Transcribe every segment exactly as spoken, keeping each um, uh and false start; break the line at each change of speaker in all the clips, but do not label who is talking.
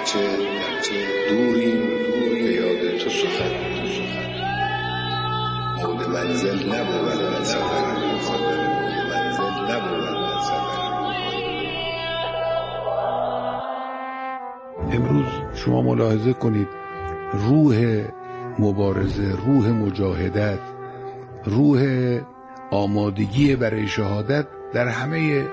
گرچه گرچه دوریم به یاد تو سخن مود منزل نبود در سفر روحانی منزل نبود در سفر روحانی.
امروز شما ملاحظه کنید روح مبارزه، روح مجاهدت، روح آمادگی برای شهادت در همه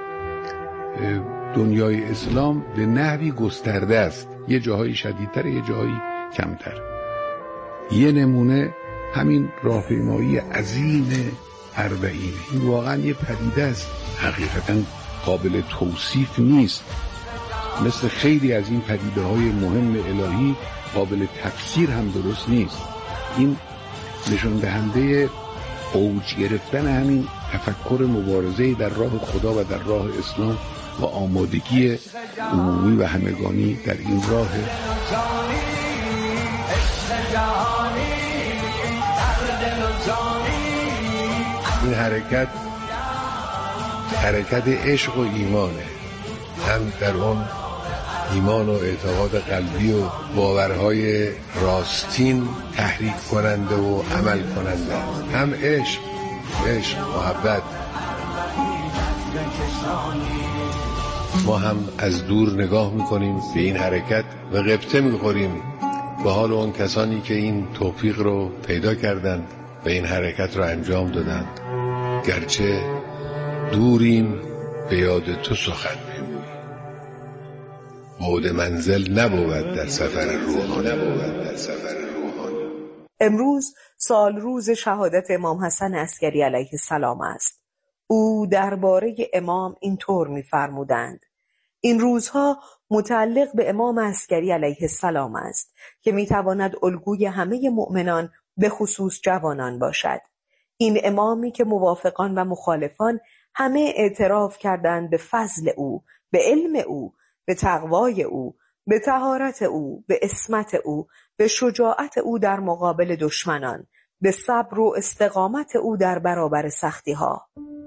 دنیای اسلام به نحوی گسترده است، یه جاهایی شدیدتر، یه جاهایی کمتر. یه نمونه همین راهپیمایی عظیم اربعین، این واقعا یه پدیده است حقیقتا قابل توصیف نیست، مثل خیلی از این پدیده های مهم الهی قابل تفسیر هم درست نیست. این نشان دهنده اوج گرفتن همین تفکر مبارزه در راه خدا و در راه اسلام و آمادگی عمومی و همگانی در این راه.
این حرکت حرکت عشق و ایمانه، هم در اون ایمان و اعتقاد قلبی و باورهای راستین تحریک کننده و عمل کننده، هم عشق عشق محبت. ما هم از دور نگاه میکنیم به این حرکت و غبطه میخوریم به حال اون کسانی که این توفیق رو پیدا کردند و این حرکت رو انجام دادند. گرچه دوریم به یاد تو سخن میگوییم مود منزل نبود در سفر روحانی نبود در سفر روحانی.
امروز سال روز شهادت امام حسن عسکری علیه السلام است. او درباره امام اینطور می‌فرمودند: این روزها متعلق به امام عسکری علیه السلام است که می‌تواند الگوی همه مؤمنان به خصوص جوانان باشد. این امامی که موافقان و مخالفان همه اعتراف کردند به فضل او، به علم او، به تقوای او، به طهارت او، به عصمت او، به شجاعت او در مقابل دشمنان، به صبر و استقامت او در برابر سختی ها.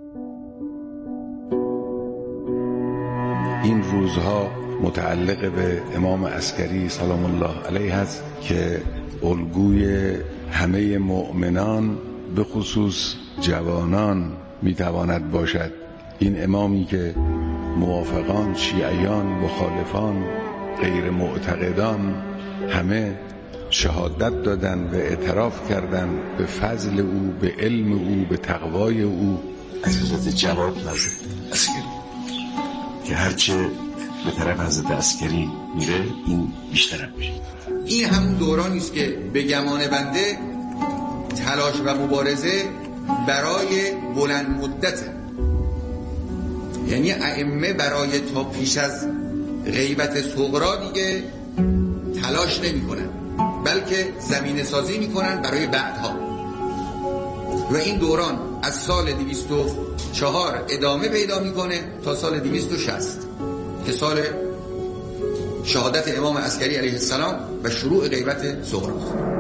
این روزها متعلق به امام عسکری سلام الله علیه است که الگوی همه مؤمنان به خصوص جوانان میتواند باشد. این امامی که موافقان، شیعیان، مخالفان، غیر معتقدان همه شهادت دادن و اعتراف کردن به فضل او، به علم او، به تقوای او.
از حضرت جواد عسکری که هرچه به طرف حضرت عسکری میره این بیشتر میشه.
این همون دورانی است که به گمان بنده تلاش و مبارزه برای بلند مدته، یعنی ائمه برای تا پیش از غیبت صغرا دیگه تلاش نمی کنن، بلکه زمینه سازی می کنن برای بعدها. و این دوران از سال دویست و چهار ادامه پیدا می کنه تا سال دویست و شصت که سال شهادت امام عسکری علیه السلام و شروع غیبت صغرا.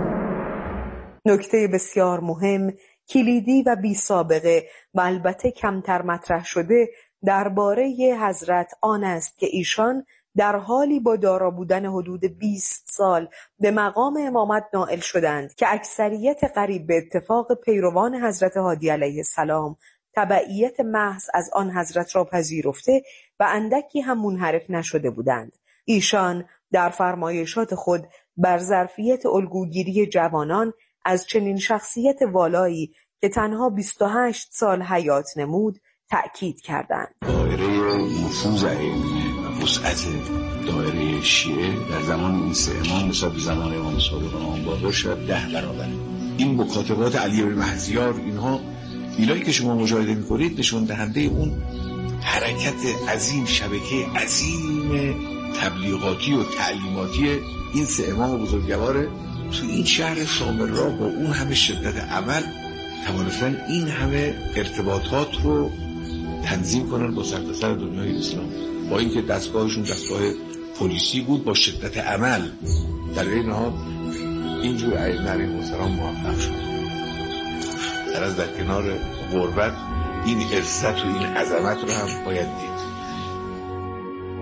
نکته بسیار مهم، کلیدی و بی سابقه و البته کمتر مطرح شده درباره حضرت آن است که ایشان در حالی با دارا بودن حدود بیست سال به مقام امامت نائل شدند که اکثریت قریب به اتفاق پیروان حضرت هادی علیه السلام تبعیت محض از آن حضرت را پذیرفته و اندکی هم منحرف نشده بودند. ایشان در فرمایشات خود بر ظرفیت الگوگیری جوانان از چنین شخصیت والایی که تنها بیست و هشت سال حیات نمود تأکید کردند.
دایره نفوذ ائمه و وسعت دایره شیعه در زمان این سه امام نسبت به زمان امام صادق و امام باقر شاید ده برابره. این مکاتبات علی بن مهدیار، اینها اینایی که شما مشاهده می‌کنید نشون دهنده اون حرکت عظیم، شبکه عظیم تبلیغاتی و تعلیماتی این سه امام بزرگواره. تو این شهر سامرا با اون همه شدت عمل توانستن این همه ارتباطات رو تنظیم کنن با سرتاسر دنیای اسلام، با اینکه دستگاهشون دستگاه پلیسی بود، با شدت عمل در این حال اینجور ائمه علیهم السلام موفق شد. در از در کنار غربت این عزت و این عظمت رو هم باید دید.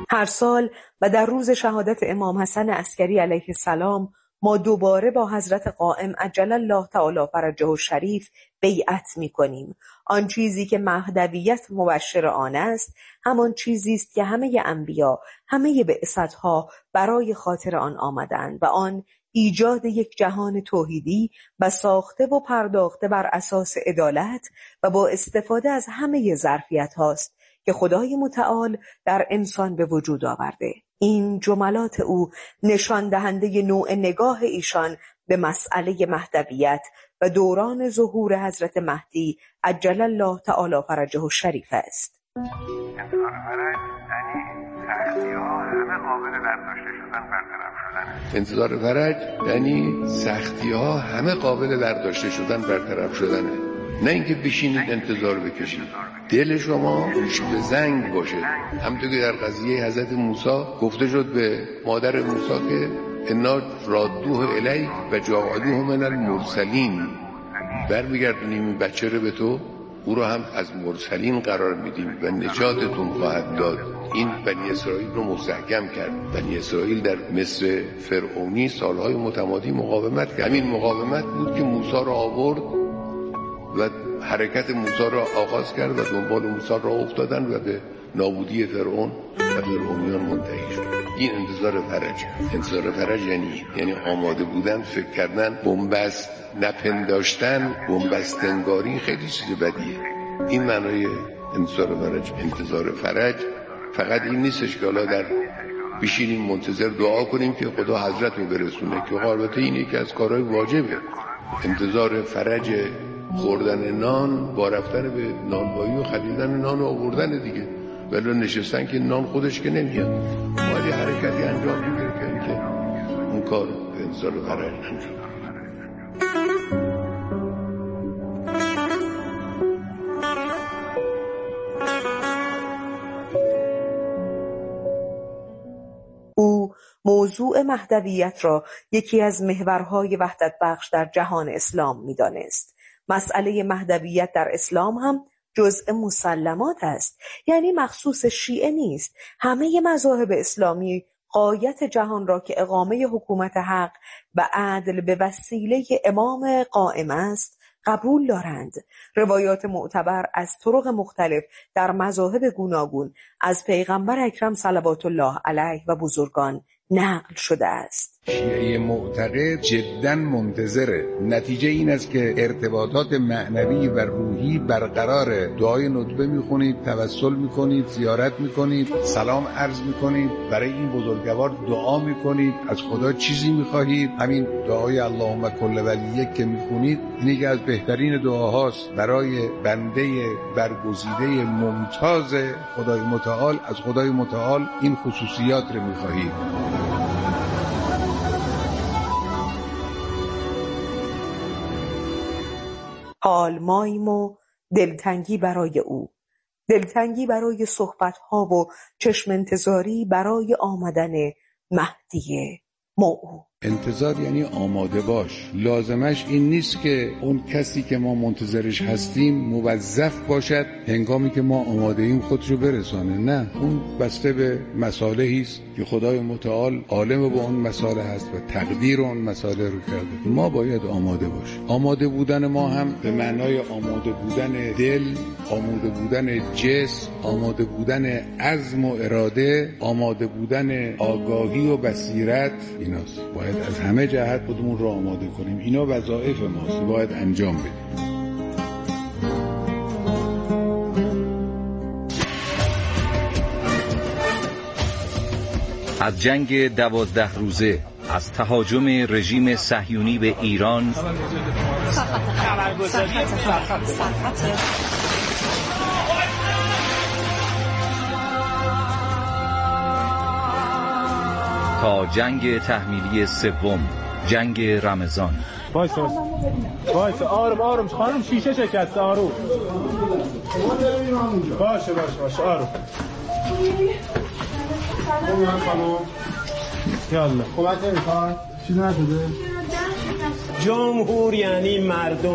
هر سال و در روز شهادت امام حسن عسکری علیه السلام ما دوباره با حضرت قائم عجل الله تعالی فرجه الشریف بیعت می‌کنیم. آن چیزی که مهدویت مبشر آن است، همان چیزی است که همه انبیا، همه بعثت‌ها برای خاطر آن آمدند و آن ایجاد یک جهان توحیدی و ساخته و پرداخته بر اساس عدالت و با استفاده از همه ظرفیت هاست که خدای متعال در انسان به وجود آورده. این جملات او نشان دهنده نوع نگاه ایشان به مسئله مهدویت و دوران ظهور حضرت مهدی عجل الله تعالی فرجه الشریف است.
انتظار فرج یعنی سختی ها همه قابل برداشته شدن، برطرف شدنه. نه اینکه بشینید انتظار بکشید. دل شما گوش به زنگ باشه. همونطور که در قضیه حضرت موسی گفته شد به مادر موسی که انا رادوه الیک و جاعلوه من المرسلین، برمیگردونیم این بچه رو به تو، او رو هم از مرسلین قرار میدیم و نجاتتون خواهد داد. این بنی اسرائیل رو مستحکم کرد. بنی اسرائیل در مصر فرعونی سالهای متمادی مقاومت کرد. همین مقاومت بود که موسی رو آورد و حرکت موسی را آغاز کرد و دنبال موسی را افتادن و به نابودی فرعون و فرعونیان منتهی شد. این انتظار فرج. انتظار فرج یعنی یعنی آماده بودن، فکر کردن، بنبست نپنداشتن، بنبست انگاری خیلی چیز بدیه. این معنای انتظار فرج. انتظار فرج فقط این نیستش که حالا در بشینیم منتظر دعا کنیم که خدا حضرت رو برسونه، که البته این یکی از کارهای واجبه. انتظار فرج خوردن نان با رفتن به نانوایی و خریدن نان و آوردن دیگه، ولی نشستن که نان خودش که نمیاد، باید یه حرکتی انجام بگیره که اون کار به انتظار فرج انجام.
او موضوع مهدویت را یکی از محورهای وحدت بخش در جهان اسلام می‌دانست. مسئله مهدویت در اسلام هم جزء مسلمات است، یعنی مخصوص شیعه نیست. همه مذاهب اسلامی غایت جهان را که اقامه حکومت حق و عدل به وسیله امام قائم است قبول دارند. روایات معتبر از طرق مختلف در مذاهب گوناگون از پیغمبر اکرم صلوات الله علیه و بزرگان نقل شده است.
شیعه معتقد جداً منتظره. نتیجه این است که ارتباطات معنوی و روحی برقراره. دعای ندبه میخونید، توسل میکنید، زیارت میکنید، سلام عرض میکنید، برای این بزرگوار دعا میکنید، از خدا چیزی میخواهید. همین دعای اللهم کل ولیک که میخونید این یکی از بهترین دعاهاست برای بنده برگزیده ممتاز خدای متعال. از خدای متعال این خصوصیات رو میخواهید.
حال ماییم و دلتنگی برای او، دلتنگی برای صحبت‌ها و چشم انتظاری برای آمدن مهدی موعود.
انتظار یعنی آماده باش. لازمش این نیست که اون کسی که ما منتظرش هستیم موظف باشد هنگامی که ما آماده ایم خودشو برسانه. نه، اون بسته به مصالحی است که خدای متعال عالم با اون مصالح هست و تقدیر اون مصالح رو کرده. ما باید آماده باشیم. آماده بودن ما هم به معنای آماده بودن دل، آماده بودن جسم، آماده بودن عزم و اراده، آماده بودن آگاهی و بصیرت ایناست. باید از همه جهت خودمون رو آماده کنیم. اینا وظایف ماست، باید انجام بدیم.
از جنگ دوازده روزه، از تهاجم رژیم صهیونی به ایران، تا جنگ تحمیلی سوم، جنگ رمضان.
وایس وایس آروم آروم خانم، شیشه شکسته. آروم باشه باشه باشه آروم. یالا کمک نمی‌خواد؟ چیزی نشده؟
جمهور یعنی مردم،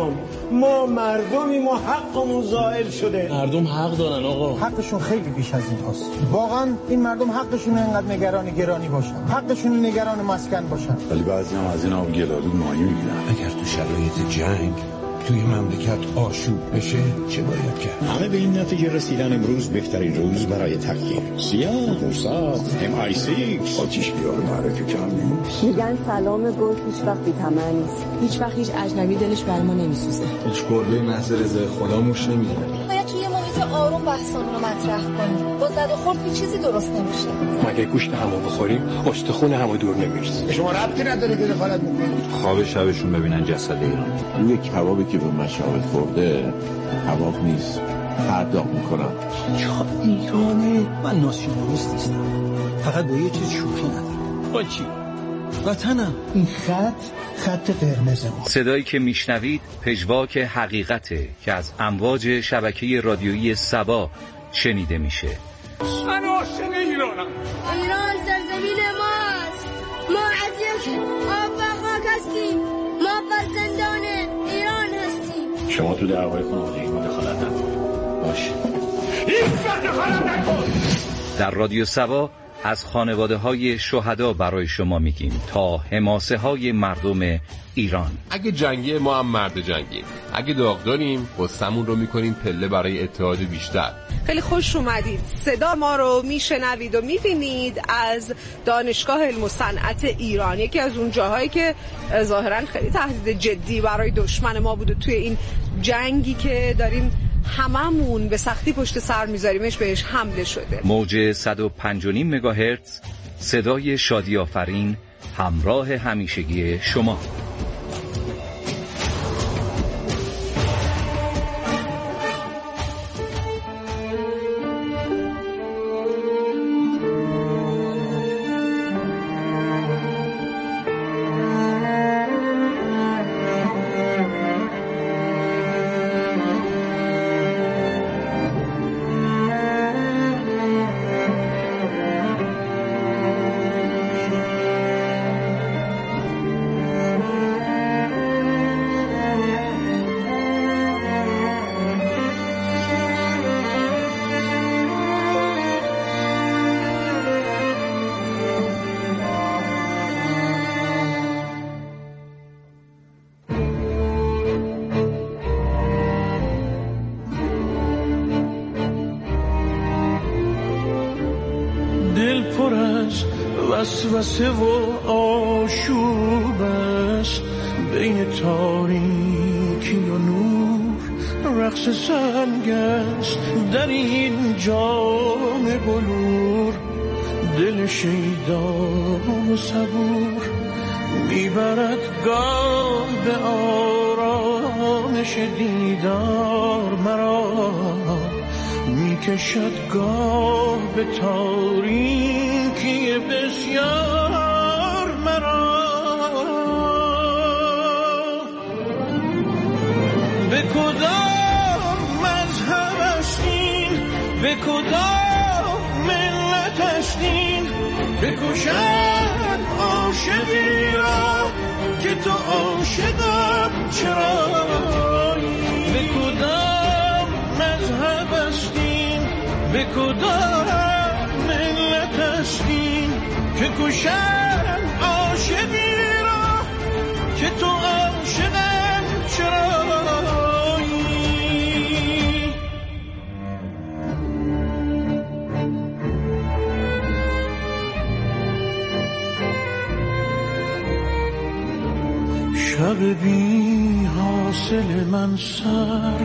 ما مردمی ما حقمون زائل شده.
مردم حق دارن آقا.
حقشون خیلی بیش از این هست. واقعا این مردم حقشون اینقدر نگران گرانی باشن، حقشون نگران مسکن باشن.
ولی بعضی هم از این آب گلالود ماهی میگیرن.
اگر تو شرایط جنگ توی مملکت آشوب بشه چه باید کرد؟
همه به این نتیجه رسیدن امروز بهترین روز برای تغییر. سیاه، موساد، ام آی سیکس
آتیش بیار معرکه کم نیست.
میگن سلام گل هیچ وقت بی‌طمع نیست. هیچ وقت هیچ اجنبی دلش بر ما نمیسوزه.
هیچ گربه محض رضای خدا موش نمیده.
باید توی محیط آروم بحثمون رو مطرح کنیم. با زد و خورد هیچ چیزی درست نمیشه.
مگه گوشت همو بخوریم استخون همو دور نمیرسه.
شما ربطی نداره که دخالت میکنید.
خواب شبشون ببینن جسد ایران.
روی کبابی که به مشابه خورده کباب نیست، پرداخت میکنم.
چقدر ایرانه. من ناسیونالیست نیستم، فقط با یه چیز شوخی ندارم.
با چی؟
وطنم. این خط خط قرمز ما.
صدایی که میشنوید پژواک حقیقته که از امواج شبکه رادیویی سبا شنیده میشه.
من عاشق ایرانم.
ایران سرزمین ماست. ما از یک آب و خاک هستیم. ما فرزندان ایران هستیم.
شما تو دعوای خانوادگی مداخلت نکن. باشه.
هیچ دخالت نکن.
در رادیو سبا از خانواده های شهدا برای شما میگیم تا حماسه های مردم ایران.
اگه جنگی ما هم مرد جنگیم، اگه داغداریم قصه‌مون رو میکنیم پله برای اتحاد بیشتر.
خیلی خوش اومدید. صدا ما رو میشنوید و میبینید از دانشگاه علم و صنعت ایران، یکی از اون جاهایی که ظاهرا خیلی تهدید جدی برای دشمن ما بوده توی این جنگی که داریم هممون به سختی پشت سر میذاریمش، بهش حمله شده.
موج صد و پنج و نیم مگاهرتز، صدای شادی آفرین، همراه همیشگی شما.
وسوسه و آشوب است بین تاریکی و نور. رقص سنگ است در این جام بلور. دل شیدا و صبور میبرد گاه به آرامش دیدار مرا. میکشد گاه به تاریکی بسیار مرا. به کدام مذهب هستین، به کدام ملت هستین، بکشد عاشقی را که تو عاشقم چرایی. به کدام مذهب هستین، به کدام ملت هستین که کشد عاشقی را که تو عاشقم چرایی. شب بی حاصل من سر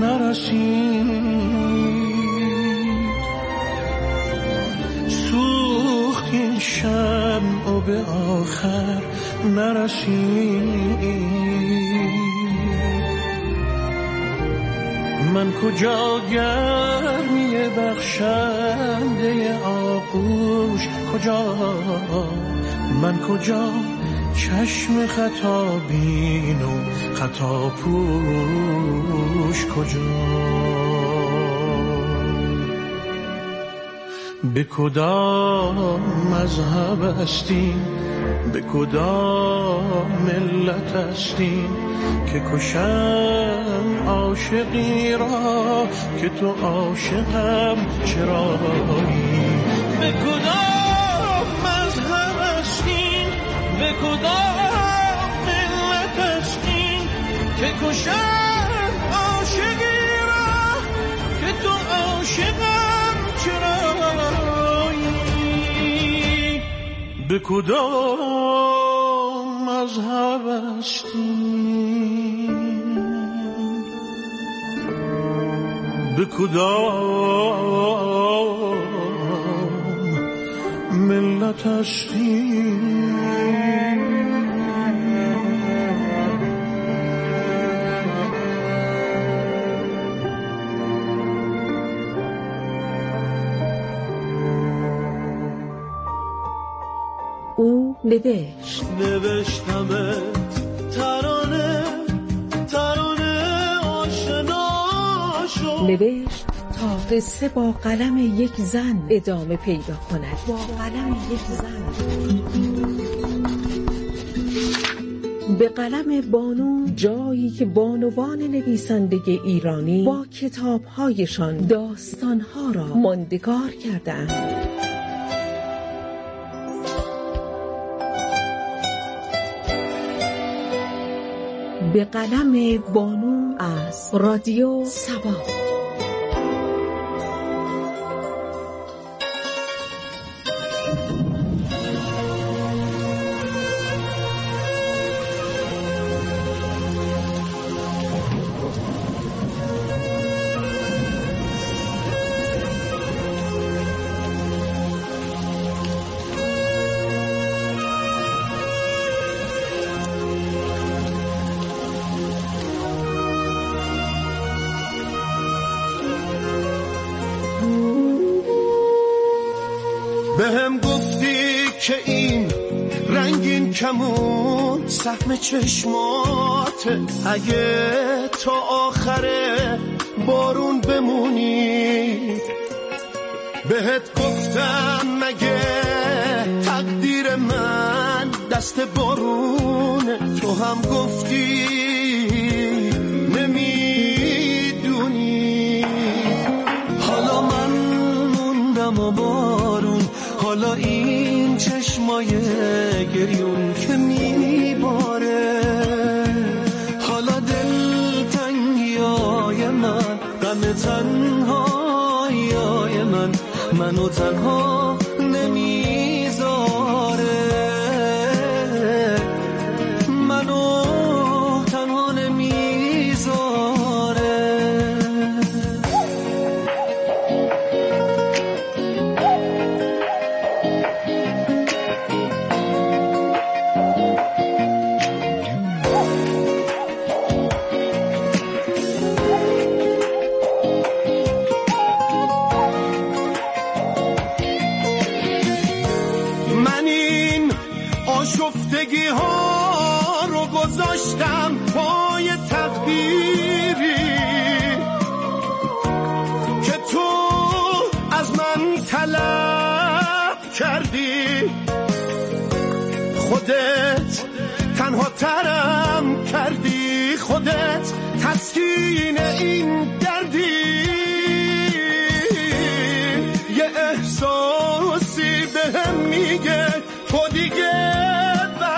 نرسید. سوخت این شمع و به آخر نرسید. من کجا گرمی بخشنده آغوش، کجا من کجا چشم خطا بین و خطا پوش، کجا به کدام مذهب هستین، به کدام ملت هستیم که کشم عاشقی را که تو عاشقم چرایی؟ به کدام مذهب هستیم، به کدام ملت هستیم که کشم عاشقی را که تو عاشقم چرایی؟ به کدام مذهب هستیم، به کدام ملت هستیم؟
او نوشت
نوشتمت ترانه ترانه آشنا شد،
نوشت تا قصه با قلم یک زن ادامه پیدا کند، با قلم یک زن، به قلم بانو، جایی که بانوان نویسنده ایرانی با کتابهایشان داستانها را ماندگار کردند. به قلم بانو از رادیو سبا.
بهم گفتی که این رنگین کمون سهم چشماته، اگه تا آخر بارون بمونی. بهت گفتم مگه تقدیر من دست بارونه، تو هم گفتی نمیدونی. حالا من موندم و بارون، حالا این چشمای گریون که میباره، حالا دلتنگیای من، غم تنهایای من، منو تنها نمیذاره، منو تنها نمیذاره. آشفتگی ها رو گذاشتم پای تقدیری که تو از من طلب کردی. خودت تنها ترم کردی، خودت تسکین این دردی. یه احساسی بهم میگه تو دیگه بر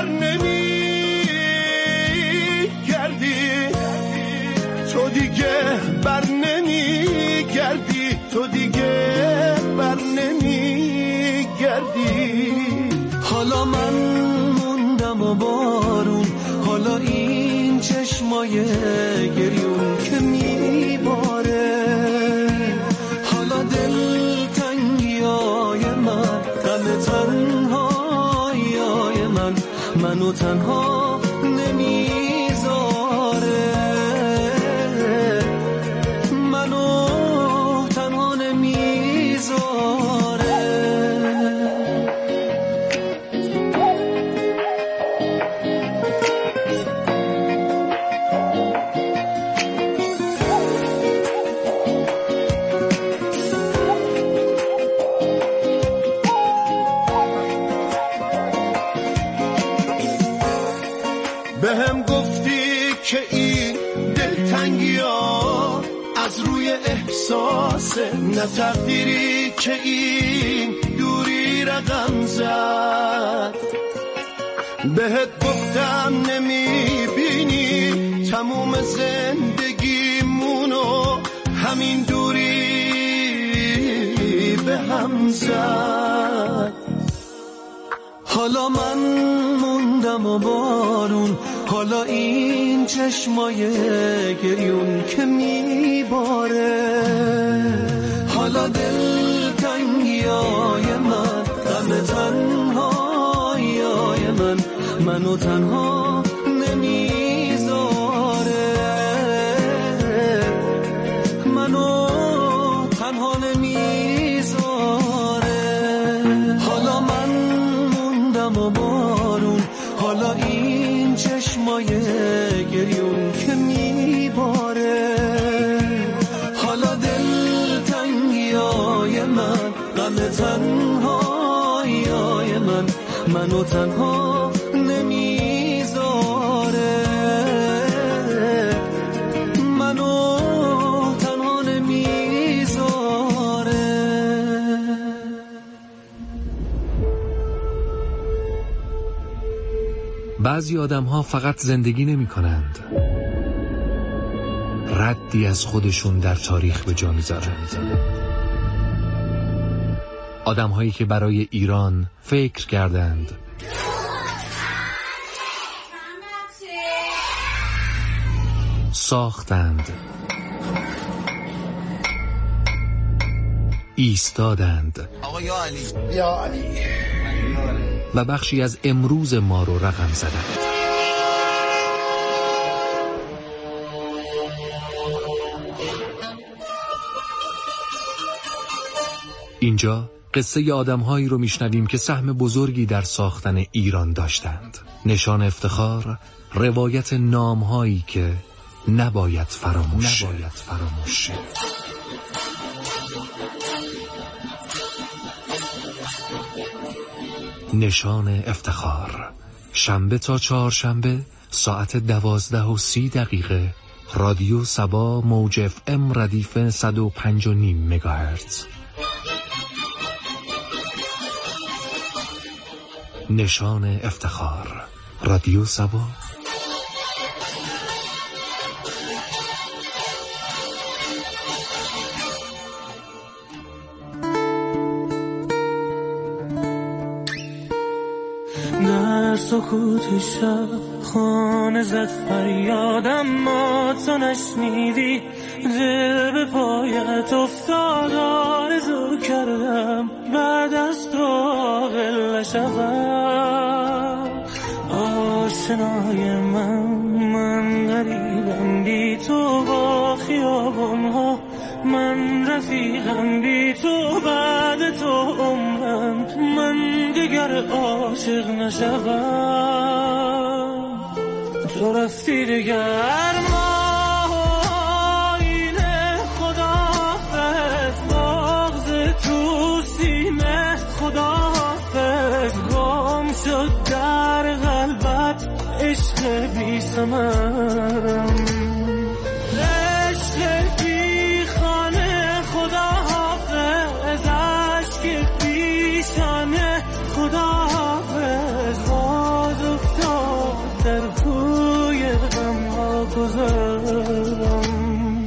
نمیگردی، تو دیگه بر نمیگردی، تو دیگه بر نمیگردی. حالا من موندم و بارون، حالا این چشمای گریون که میباره، حالا دلتنگیای من، غم تنهایای من، منو تنها نمیذاره، منو تنها نمیذاره. احساس نه تقدیری که این دوری رقم زد. بهت گفتم نمیبینی تموم زندگیمونو همین دوری به هم زد. حالا من موندم و بارون، حالا این چشمای گریون که میباره، حالا دل تنگیای من، غم تنهاییای من منو تنها نمیذاره، منو تنها نمیذاره. حالا من موندم و بارون، حالا این چشمای گریون که میباره، حالا دل تنگیای من، غم تنهاییای من منو تنها نمیذاره، منو تنها نمیذاره.
بعضی آدم ها فقط زندگی نمی کنند، ردی از خودشون در تاریخ به جا میذارند. آدم هایی که برای ایران فکر کردند، ساختند، ایستادند
آقا یا علی یا علی
و بخشی از امروز ما رو رقم زدند. اینجا قصه آدم‌هایی رو میشنویم که سهم بزرگی در ساختن ایران داشتند. نشان افتخار، روایت نام‌هایی که نباید فراموش نباید فراموش نشان افتخار، شنبه تا چهارشنبه ساعت دوازده و سی دقیقه، رادیو سبا موج اف ام ردیف صد و پنج و نیم مگاهرتز. نشان افتخار، رادیو سبا.
در سکوت شب خانه زد فریادم، ما تو نشنیدی، دل به پایت افتاد، آرزو کردم بعد از تو عاقل نشوم. آشنای من من غریبم بی تو، با خیابانها من رفیقم بی تو، بعد تو عمرم من دیگر عاشق نشوم. تو رفتی دیگر ما آینه، خداحافظ بغض تو سینه، خداحافظ گم شد در قلبت عشق بی ثمرم، عشق بی خانه، خداحافظ عشق بی شانه، خداحافظ باز افتاد در کوی غم ها گذرم.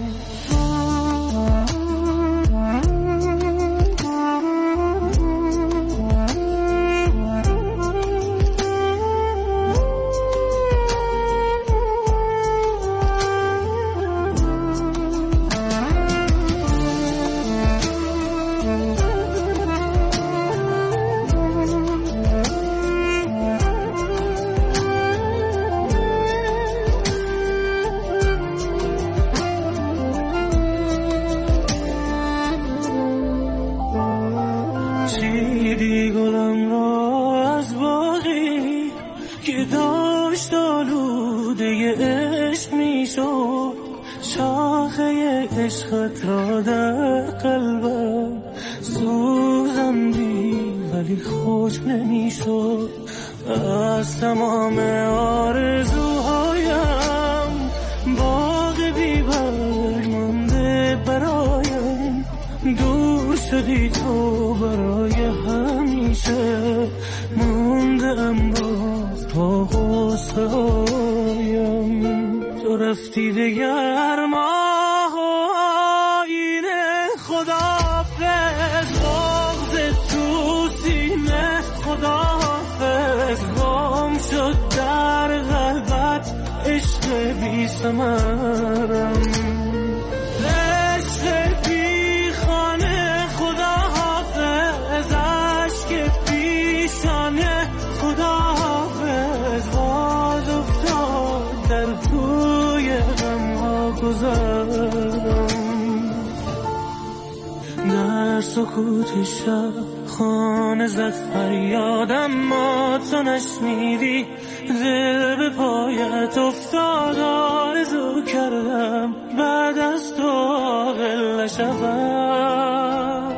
چیدی گلم را از باقی که داشت آلوده عشق می شد، شاخه عشقت را در قلبم سوزندی ولی خوش نمی شد. از تمام آرزوهایم باغ بی برگ مانده برای شدی تو برای همیشه، موندم باز با غصه هایم. تو رفتی دگر ماه و آینه، خداحافظ بغض تو سینه، خداحافظ گم شد در قلبت عشق بی ثمرم، عشق بی خانه، خداحافظ عشق پیشانه، خداحافظ باز افتاد در کوی غم ها گذرم. در سکوت شب خانه زد فریادم، ما تو نشنیدی، دل به پایت افتاد، آرزو کردم بعد از تو عاقل نشوم.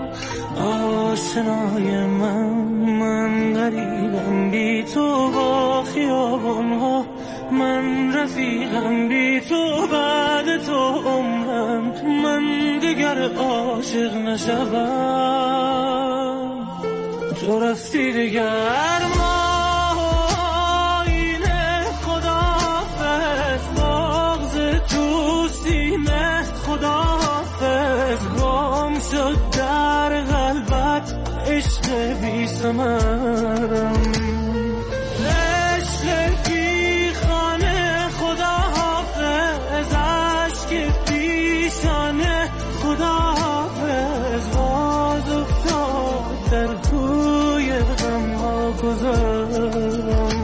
آشنای من من غریبم بی تو با خیابون ها، من رفیقم بی تو بعد تو عمرم، من دیگر عاشق نشوم. تو رفتی دیگر ماه و آینه، خداحافظ بغض تو سینه، خداحافظ گم شد در قلبت عشق بی ثمرم، عشق بی خانه، خداحافظ عشق پیشانه، خداحافظ باز افتاد در کوی غم ها گذرم.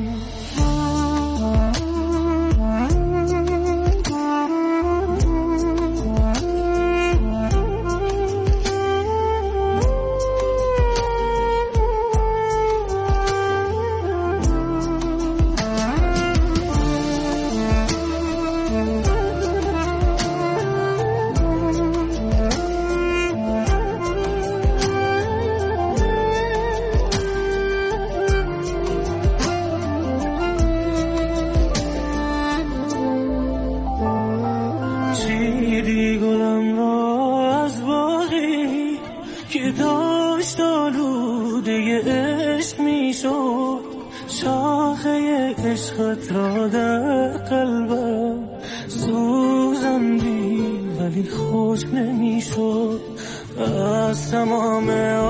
عشقت را در قلبم سوزندی ولی خوش نمیشد، از تمام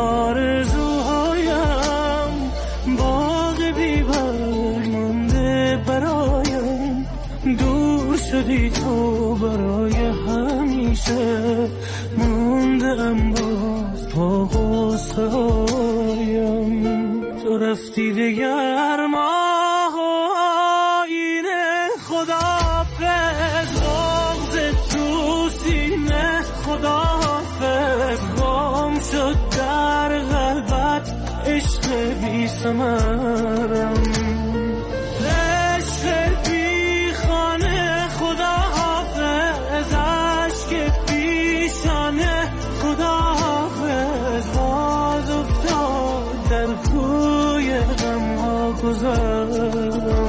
آرزوهایم باغ بی‌بر مانده برایم. دور شدی تو برای همیشه، موندم باز با غصه هایم. تو رفتی دیگر ماه و آینه، خداحافظ بغض تو سینه، خداحافظ گم شد در قلبت عشق بی ثمرم، عشق بی خانه، خداحافظ عشق پیشانه، خداحافظ باز افتاد در کوی غم ها گذرم.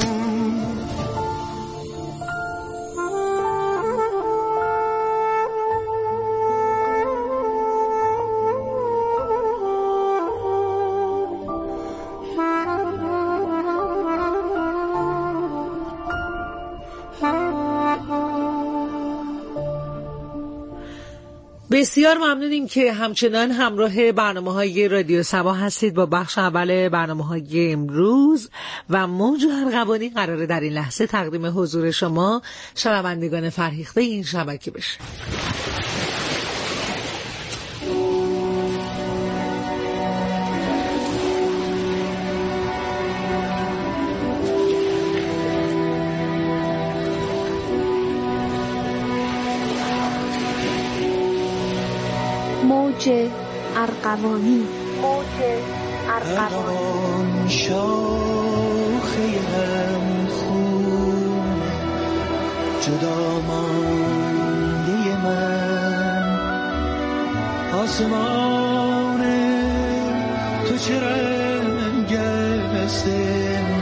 بسیار ممنونیم که همچنان همراه برنامه‌های رادیو صبا هستید با بخش اول برنامه‌های امروز و موج ارغوانی قراره در این لحظه تقدیم حضور شما شنوندگان فرهیخته این شبکه بشه.
موج ارغوانی، موج ارغوانی،
شاخه هم خون جدا مانده من، آسمان تو چه رنگ است